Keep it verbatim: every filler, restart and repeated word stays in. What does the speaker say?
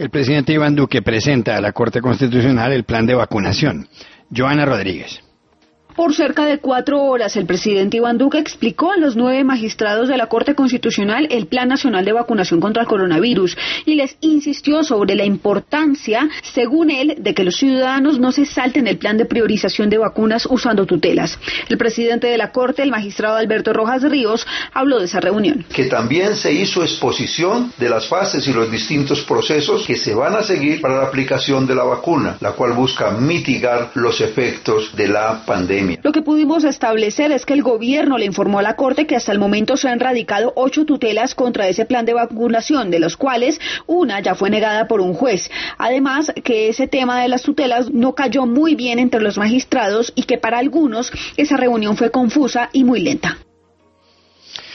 El presidente Iván Duque presenta a la Corte Constitucional el plan de vacunación. Joana Rodríguez. Por cerca de cuatro horas, el presidente Iván Duque explicó a los nueve magistrados de la Corte Constitucional el Plan Nacional de Vacunación contra el Coronavirus y les insistió sobre la importancia, según él, de que los ciudadanos no se salten el plan de priorización de vacunas usando tutelas. El presidente de la Corte, el magistrado Alberto Rojas Ríos, habló de esa reunión. Que también se hizo exposición de las fases y los distintos procesos que se van a seguir para la aplicación de la vacuna, la cual busca mitigar los efectos de la pandemia. Lo que pudimos establecer es que el gobierno le informó a la Corte que hasta el momento se han radicado ocho tutelas contra ese plan de vacunación, de los cuales una ya fue negada por un juez. Además, que ese tema de las tutelas no cayó muy bien entre los magistrados y que para algunos esa reunión fue confusa y muy lenta.